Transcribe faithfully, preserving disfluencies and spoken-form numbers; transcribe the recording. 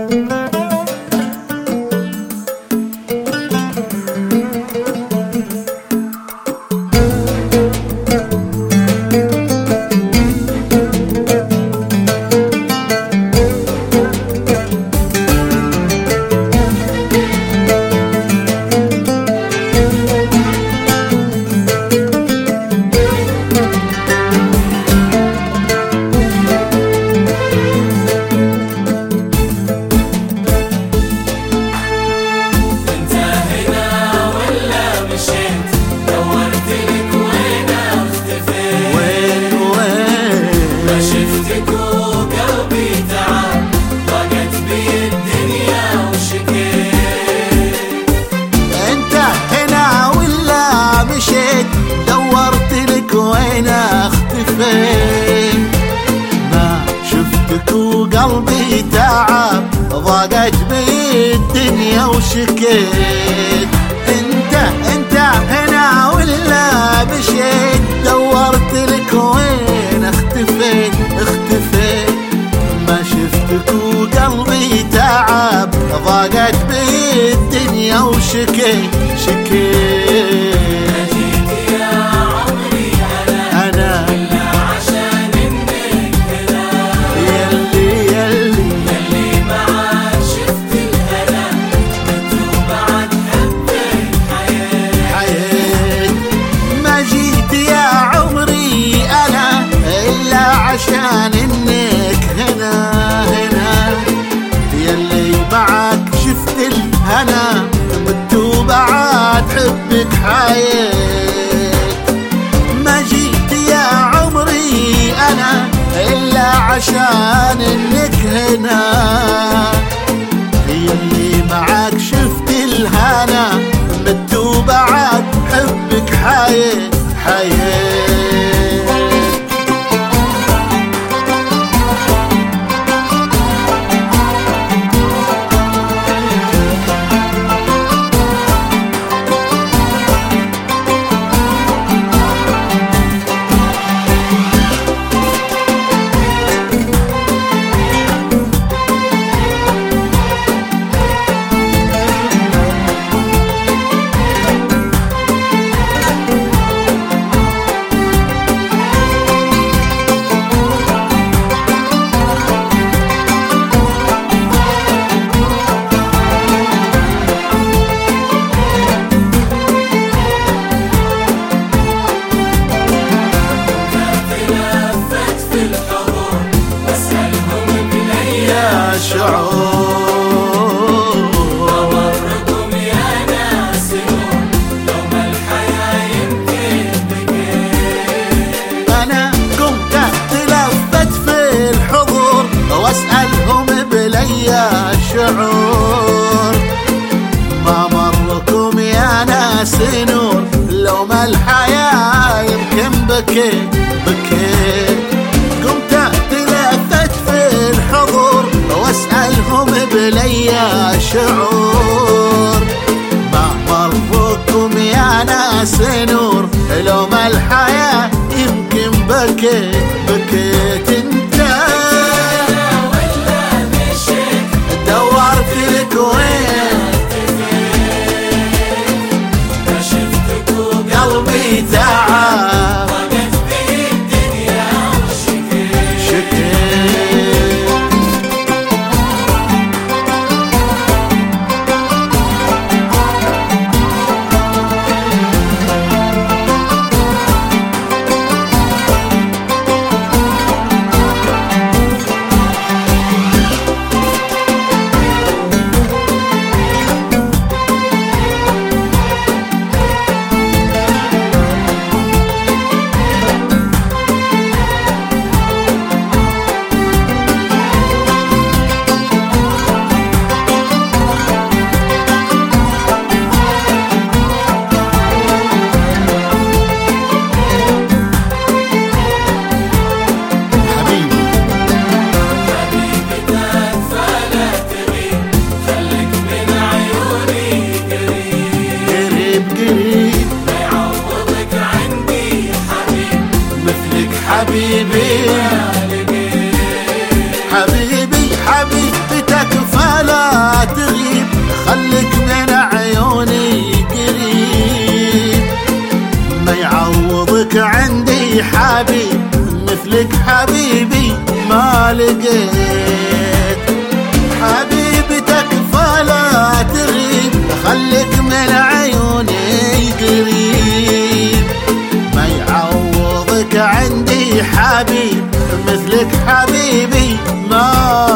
ما شفتك وقلبي تعب، ضاقت بي الدنيا وشكيت. انت انت هنا ولا مشيت؟ دورت لك وين اختفيت اختفيت. ما شفتك وقلبي تعب، ضاقت بي الدنيا وشكيت شكيت. عشان انك هنا هنا يلي معك شفت الهنا، مت وبعد حبك حييت. ما جيت يا عمري انا الا عشان انك هنا، يلي معك شفت الهنا، مت وبعد حبك حييت حييت. أمركم يا ناس يوم الحياة يمكن بكيت. أنا قمت تلفت في الحضور وأسألهم بليا شعور. ما مركم يا ناس نور لو ما الحياة يمكن بكيت بكيت. قمت تلفت في الحضور واسألهم بليا شعور. ما مركم يا ناس نور لو ما الحياة يمكن بكيت بكيت. انت ولا مشيت دورت لك وين، ما شفتك قلبي تعب، ضاقت بي الدنيا وشكيت شكيت. لقيت حبيبتك فلا تغيب خليك من عيوني قريب ما يعوضك عندي حبيب مثلك حبيبي ما